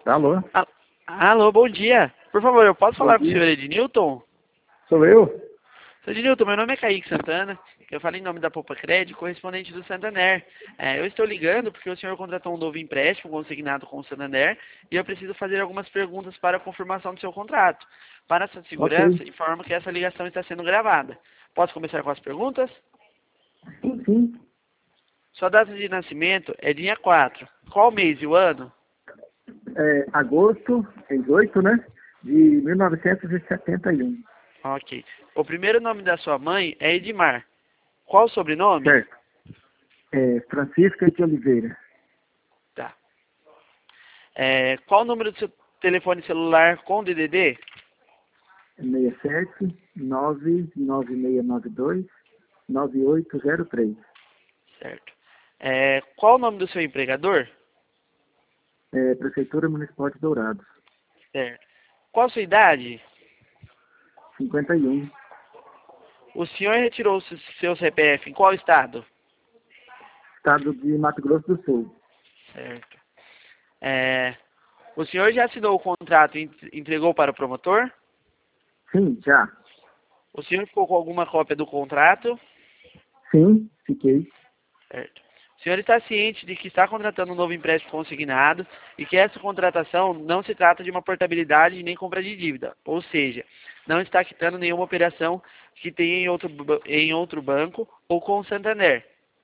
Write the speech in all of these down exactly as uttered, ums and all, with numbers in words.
Alô? Ah, alô, bom dia. Por favor, eu posso Bom falar com o dia. senhor Ednilton? Sou eu? Senhor Ednilton, meu nome é Kaique Santana. Eu falo em nome da Poupa Cred, correspondente do Santander. É, eu estou ligando porque o senhor contratou um novo empréstimo consignado com o Santander e eu preciso fazer algumas perguntas para a confirmação do seu contrato. Para a sua segurança, Ok. informo que essa ligação está sendo gravada. Posso começar com as perguntas? Sim, sim. Sua data de nascimento é dia quatro. Qual mês e o ano? É, agosto, dezoito, né? De mil novecentos e setenta e um. Ok. O primeiro nome da sua mãe é Edmar. Qual o sobrenome? Certo. É, Francisca de Oliveira. Tá. É, qual o número do seu telefone celular com D D D? seis sete nove nove seis nove dois nove oito zero três. Certo. É, qual o nome do seu empregador? É, Prefeitura Municipal de Dourados. Certo. Qual a sua idade? cinquenta e um. O senhor retirou o seu C P F em qual estado? Estado de Mato Grosso do Sul. Certo. É, o senhor já assinou o contrato e entregou para o promotor? Sim, já. O senhor ficou com alguma cópia do contrato? Sim, fiquei. Certo. O senhor está ciente de que está contratando um novo empréstimo consignado e que essa contratação não se trata de uma portabilidade nem compra de dívida, ou seja, não está quitando nenhuma operação que tenha em outro, ba- em outro banco ou com o Santander.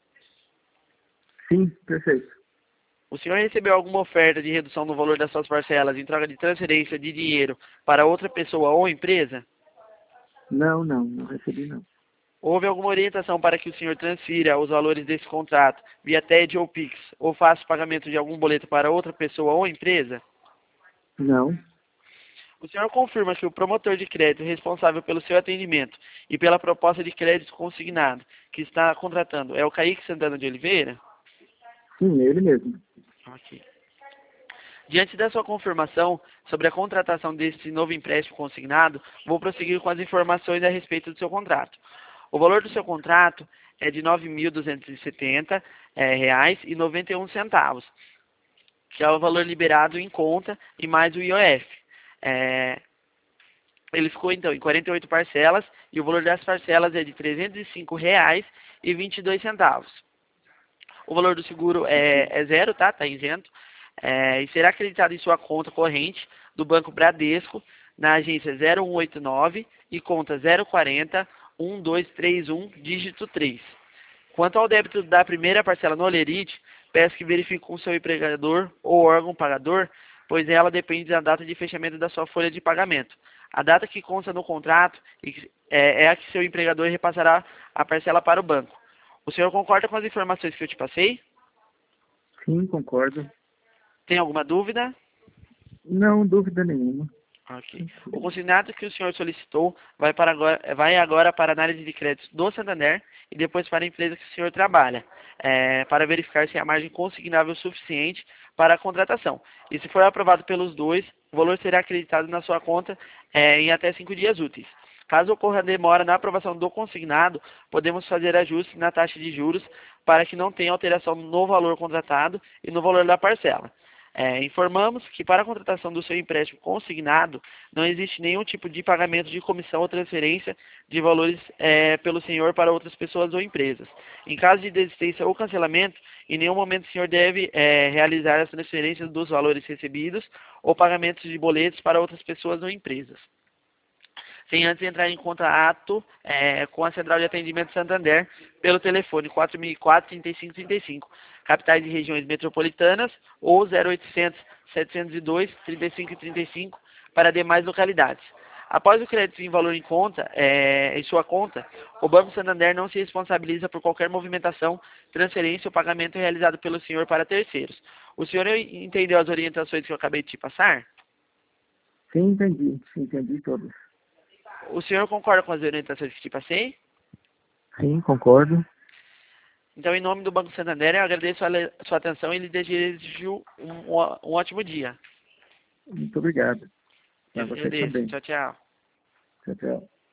Sim, perfeito. O senhor recebeu alguma oferta de redução no valor das suas parcelas em troca de transferência de dinheiro para outra pessoa ou empresa? Não, não, não recebi não. Houve alguma orientação para que o senhor transfira os valores desse contrato via T E D ou Pix ou faça o pagamento de algum boleto para outra pessoa ou empresa? Não. O senhor confirma que o promotor de crédito responsável pelo seu atendimento e pela proposta de crédito consignado que está contratando é o Kaique Santana de Oliveira? Sim, ele mesmo. Ok. Diante da sua confirmação sobre a contratação desse novo empréstimo consignado, vou prosseguir com as informações a respeito do seu contrato. O valor do seu contrato é de nove mil duzentos e setenta reais e noventa e um centavos, que é o valor liberado em conta e mais o I O F. É, ele ficou então em quarenta e oito parcelas e o valor das parcelas é de trezentos e cinco reais e vinte e dois centavos. O valor do seguro é, é zero, tá? Tá isento. É, e será acreditado em sua conta corrente do Banco Bradesco na agência zero um oito nove e conta zero quarenta um dois três um, dígito três. Quanto ao débito da primeira parcela no Olerite, peço que verifique com o seu empregador ou órgão pagador, pois ela depende da data de fechamento da sua folha de pagamento. A data que consta no contrato é, é a que seu empregador repassará a parcela para o banco. O senhor concorda com as informações que eu te passei? Sim, concordo. Tem alguma dúvida? Não, dúvida nenhuma. Ok. O consignado que o senhor solicitou vai, para agora, vai agora para a análise de créditos do Santander e depois para a empresa que o senhor trabalha, é, para verificar se há margem consignável suficiente para a contratação. E se for aprovado pelos dois, o valor será acreditado na sua conta é, em até cinco dias úteis. Caso ocorra demora na aprovação do consignado, podemos fazer ajustes na taxa de juros para que não tenha alteração no valor contratado e no valor da parcela. É, informamos que para a contratação do seu empréstimo consignado, não existe nenhum tipo de pagamento de comissão ou transferência de valores é, pelo senhor para outras pessoas ou empresas. Em caso de desistência ou cancelamento, em nenhum momento o senhor deve é, realizar as transferências dos valores recebidos ou pagamentos de boletos para outras pessoas ou empresas, sem antes entrar em contato é, com a Central de Atendimento Santander pelo telefone quatro mil e quatro, trinta e cinco trinta e cinco, capitais e regiões metropolitanas, ou zero oitocentos, setecentos e dois, trinta e cinco trinta e cinco para demais localidades. Após o crédito em valor em conta, é, em sua conta, o Banco Santander não se responsabiliza por qualquer movimentação, transferência ou pagamento realizado pelo senhor para terceiros. O senhor entendeu as orientações que eu acabei de te passar? Sim, entendi. Sim, entendi todas. O senhor concorda com as orientações que te passei? Sim, concordo. Então, em nome do Banco Santander, eu agradeço a le- sua atenção e lhe desejo um, ó- um ótimo dia. Muito obrigado. Eu Para que você agradeço. também. Tchau, tchau. Tchau, tchau.